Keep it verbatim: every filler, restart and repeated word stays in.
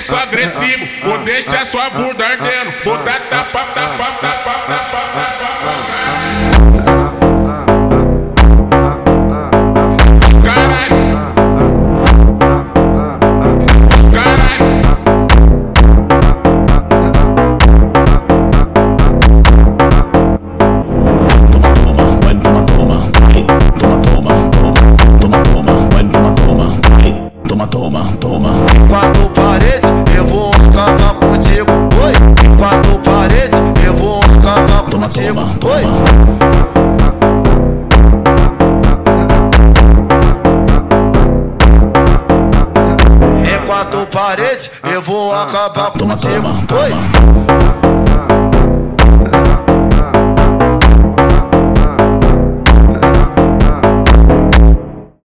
sexo agressivo, vou deixar sua bunda ardendo, vou dar tapa, tapa, tapa, tapa, tapa. Toma, toma. Quatro paredes, eu vou acabar contigo. Oi, quatro paredes, eu vou acabar Toma, contigo. toma, toma. Oi. É quatro paredes, eu vou acabar Toma, contigo. toma, toma. Oi.